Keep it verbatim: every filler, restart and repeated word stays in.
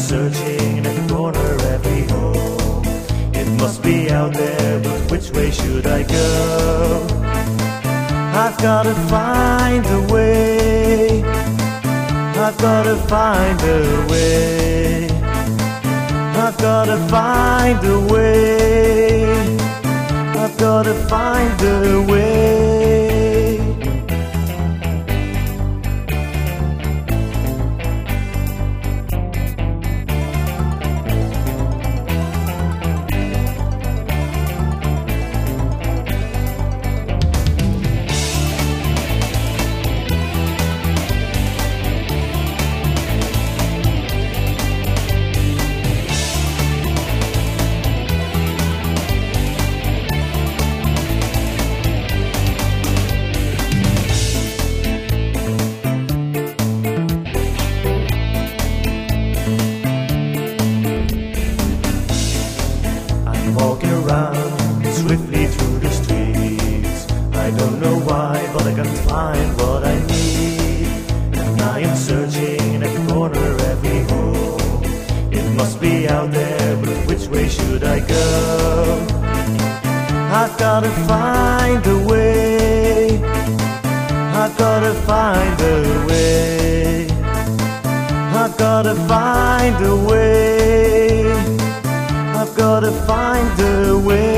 searching in every corner, every hole. It must be out there, but which way should I go? I've gotta find a way. I've gotta find a way. I've gotta find a way. I've gotta find a way. Walking around swiftly through the streets. I don't know why, but I can find what I need. And I am searching in every corner, every hole. It must be out there, but which way should I go? I've gotta find a way. I've gotta find a way. I've gotta find a way. I've gotta find a way.